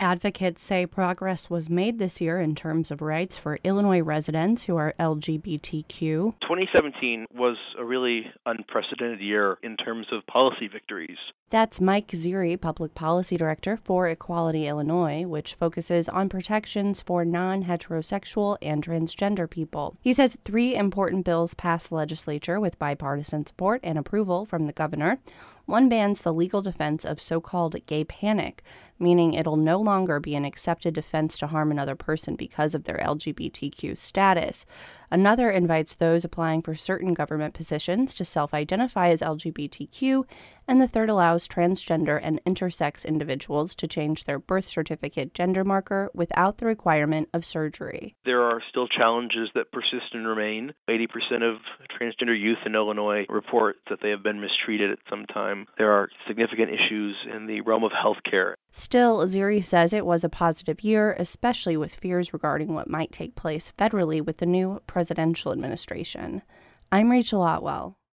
Advocates say progress was made this year in terms of rights for Illinois residents who are LGBTQ. 2017 was a really unprecedented year in terms of policy victories. That's Mike Ziri, Public Policy Director for Equality Illinois, which focuses on protections for non-heterosexual and transgender people. He says 3 important bills passed the legislature with bipartisan support and approval from the governor. One bans the legal defense of so-called gay panic, meaning it'll no longer be an accepted defense to harm another person because of their LGBTQ status. Another invites those applying for certain government positions to self-identify as LGBTQ, and the third allows transgender and intersex individuals to change their birth certificate gender marker without the requirement of surgery. There are still challenges that persist and remain. 80% of transgender youth in Illinois report that they have been mistreated at some time. There are significant issues in the realm of healthcare. Still, Ziri says it was a positive year, especially with fears regarding what might take place federally with the new presidential administration. I'm Rachel Otwell.